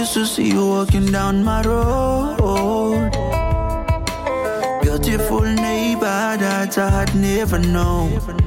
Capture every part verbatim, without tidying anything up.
used to see you walking down my road. Beautiful neighbor that I had never known.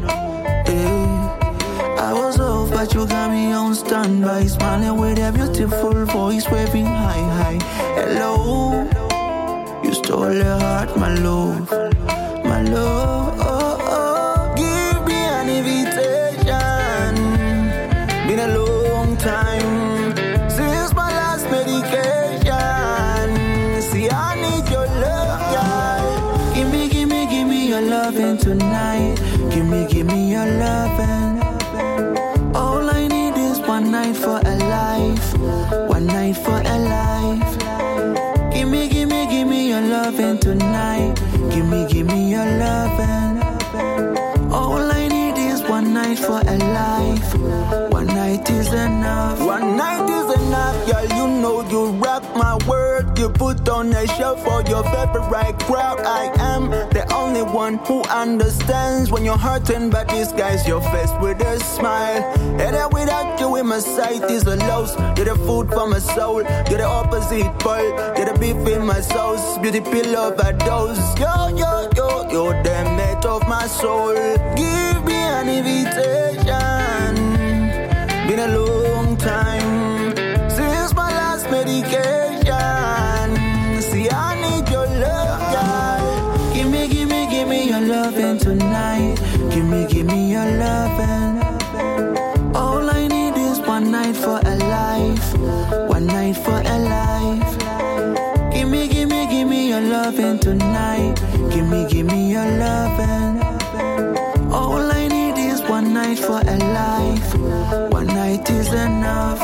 Yeah. I was off, but you got me on standby, smiling with a beautiful voice, waving high, high. Hello, you stole her heart, my love, my love. Give me an invitation. Been a long time since my last medication. See, I need your love, girl. Give me, give me, give me your loving tonight. Give me, give me your loving. All I need is one night for a life, one night for a life. Give me, give me, give me your loving tonight. Give me, give me your loving. All I need is one night for a life. One night is enough. One night is enough, girl. You know you rock my world. You put on a show for your favorite crowd. I am the only one who understands when you're hurting, but disguise your face with a smile. And without you in my sight is a loss. You're the food for my soul. You're the opposite pole. You're the beef in my sauce. Beauty pill overdose. Yo, yo, yo, you're the mate of my soul. Give me an invitation. Been a long time since my last medication. See, I need your love, girl. Give me, give me, give me your loving tonight. Give me, give me your loving. All I need is one night for a life, one night for a life. Give me, give me, give me your loving tonight. Give me, give me your loving. All I need is one night for a life. One night is enough.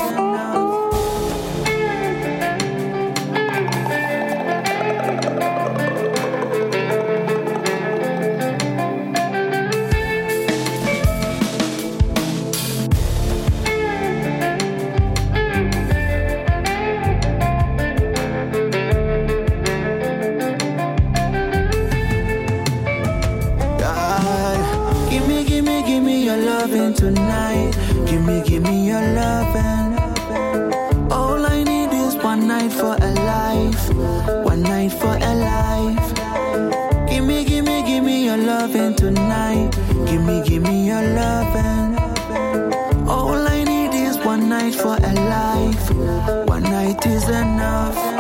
Tonight, give me, give me your loving. All I need is one night for a life, one night for a life. Give me, give me, give me your loving tonight. Give me, give me your loving. All I need is one night for a life. One night is enough.